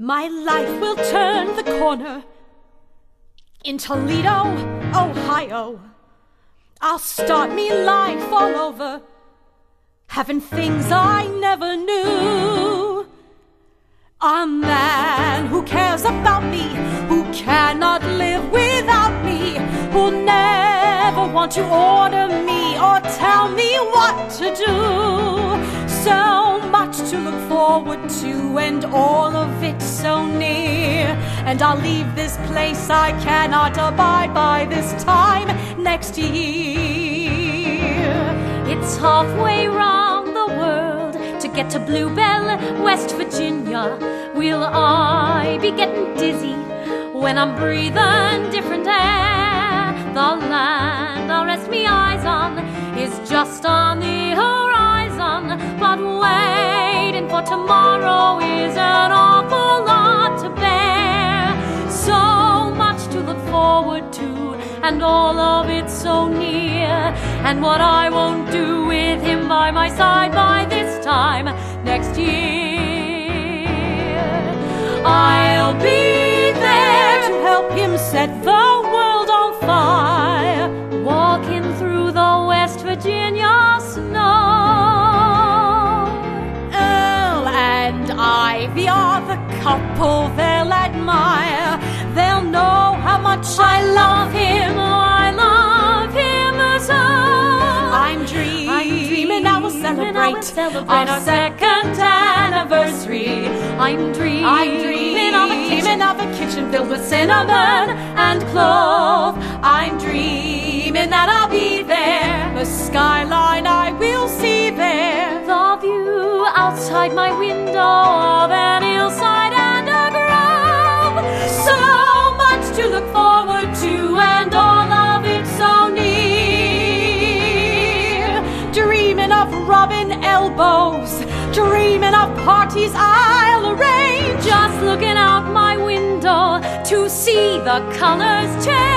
My life will turn the corner in Toledo, Ohio. I'll start me life all over, having things I never knew. A man who cares about me, who cannot live without me, who'll never want to order me or tell me what to do. So much to look forward to, and all of it so near. And I'll leave this place I cannot abide by this time next year. It's halfway round the world to get to Bluebell, West Virginia. Will I be getting dizzy when I'm breathing different air? The land I'll rest me eyes on is just on the horizon, but waiting for tomorrow is an awful lot to bear. So much to look forward to, and all of it so near. And what I won't do with him by my side by this time next year. I'll be there to help him set the world on fire, walking through the West Virginia snow. Earl and Ivy are the couple they'll admire. They'll know how much I love him. Oh, I love him so. I'm dreaming I will celebrate our second anniversary. I'm dreaming of a kitchen filled with cinnamon and clove. I'm dreaming that I'll be there. The skyline I will see there. The view outside my window of an hillside and a grove. So much to look forward to, and all of it so near. Dreaming of rubbing elbows, dreaming of parties I'll arrange. Just looking out my window to see the colors change.